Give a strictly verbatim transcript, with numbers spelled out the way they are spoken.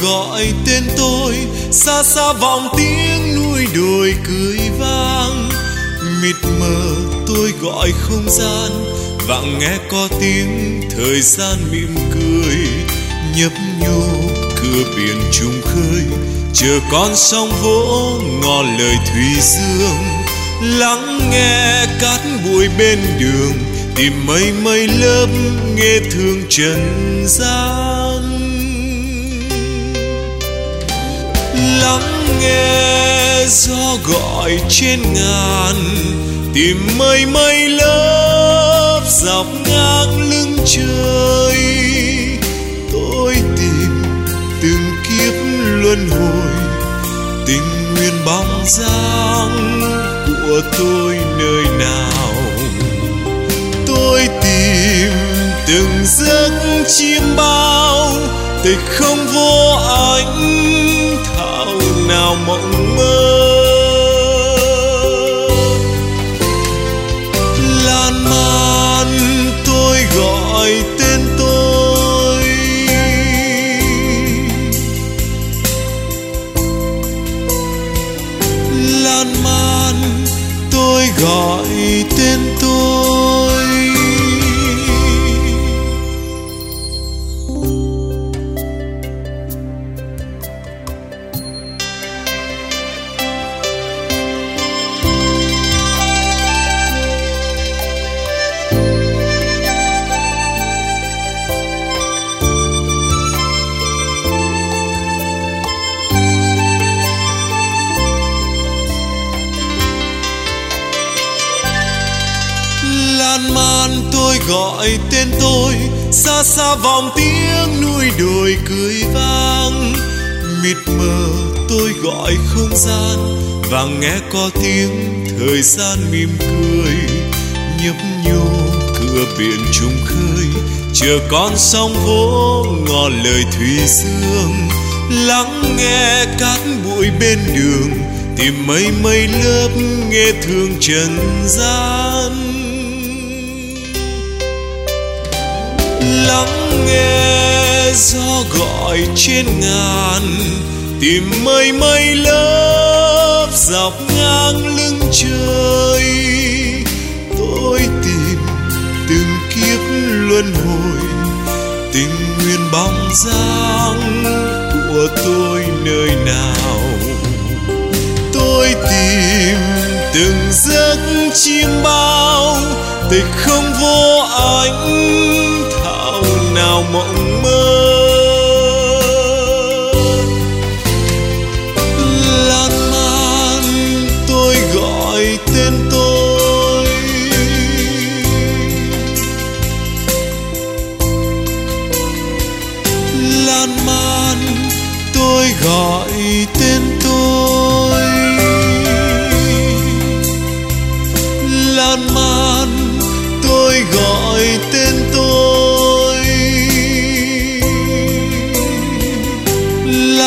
gọi tên tôi, xa xa vọng tiếng núi đồi cười vang. Mịt mờ tôi gọi không gian, vặng nghe có tiếng thời gian mỉm cười. Nhấp nhô cửa biển trùng khơi, chờ con sóng vỗ ngỏ lời thủy dương. Lắng nghe cát bụi bên đường, tìm mây mây lớp nghe thương trần gian. Lắng nghe gió gọi trên ngàn, tìm mây mây lớp dọc ngang lưng trời. Tôi tìm từng kiếp luân hồi, tình nguyên bóng dáng của tôi nơi nào. Tôi tìm từng giấc chim bao, tình không vô ánh thảo nào mộng mơ. Lan man tôi gọi tên tôi, lan man tôi gọi tên tôi. Lan man tôi gọi tên tôi, xa xa vọng tiếng núi đồi cười vang. Mịt mờ tôi gọi không gian, và nghe có tiếng thời gian mỉm cười. Nhấp nhô cửa biển trùng khơi, chờ con sóng vỗ ngỏ lời thủy dương. Lắng nghe cát bụi bên đường, tìm mây mây lớp nghe thương trần gian. Lắng nghe gió gọi trên ngàn, tìm mây mây lớp dọc ngang lưng trời. Tôi tìm từng kiếp luân hồi, tình nguyên bóng dáng của tôi nơi nào. Tôi tìm từng giấc chim bao, tình không vô ánh thảo nào mộng mơ. Lan man tôi gọi tên tôi, lan man tôi gọi tên tôi. Lan man tôi gọi tên tôi.